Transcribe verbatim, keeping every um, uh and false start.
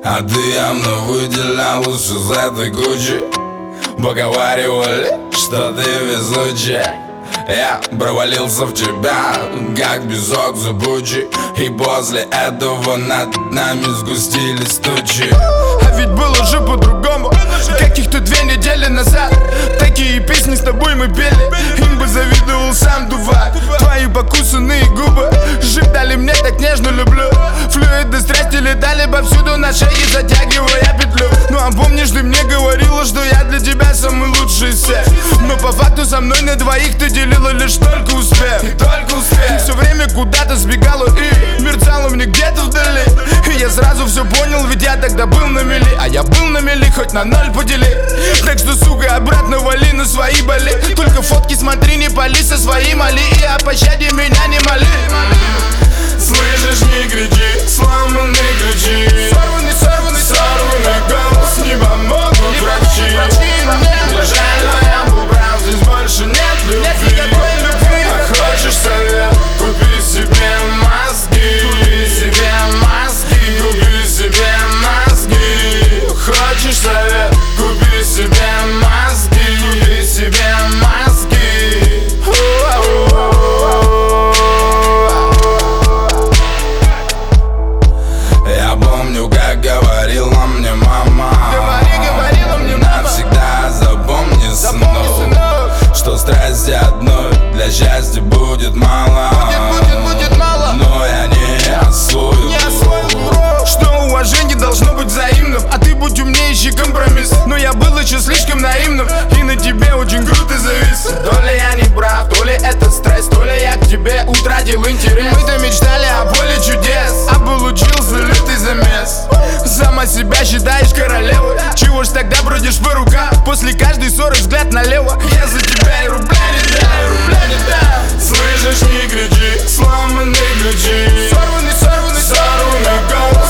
А ты явно выделялась из этой кучи. Поговаривали, что ты везучая. Я провалился в тебя, как песок зыбучий. И после этого над нами сгустились тучи. А ведь было же по-другому. Каких-то две недели назад такие песни с тобой мы пели. Им бы завидовал сам Дувак. Твои покусанные губы шептали мне так нежно люблю. Флюиды страсти летали повсюду на шее, затягивая петлю. Ну а помнишь, ты мне говорила, что я для тебя самый лучший из всех. Но по факту со мной на двоих ты делила лишь только успех. И только успех. Ты все время куда-то сбегала и мерцала мне где-то вдали. И я сразу все понял, ведь я тогда был на мели. А я был на мели, хоть на ноль подели. Так что, сука, обратно вали на свои боли. Только фотки смотри, не пали со своей моли. И о пощаде меня не моли. Слышишь, не кричи, сломанные ключи. Сорванный, сорванный, сорванный голос, не помогут врачи. Мне жаль, но я был прав, здесь больше нет любви. А хочешь совет? Купи себе мозги. Купи себе мозги. Купи себе мозги. Хочешь совет? Купи себе мозги. Купи себе мозги. Я помню, как говорила мне мама. Говори, говорила мне мама. Навсегда запомни, сынок, что страсти одной для счастья будет мало. Будет, будет, будет мало. Но я не освою, не освою, бро. Что уважение должно быть взаимным. А ты будь умнее, ищи компромисс. Но я был еще слишком наивным. И на тебе очень круто завис. То ли я не прав, то ли это стресс, то ли я к тебе утратил интерес. Мы-то мечтали о поле чудес, а получился лютый замес. Сама себя считаешь королевой. Чего ж тогда бродишь по рукам? После каждой ссоры взгляд налево. Я за тебя и рубля не дам, рубля не дам. Слышишь, не кричи, сломанные ключи. Сорванный, сорванный, сорванный голос.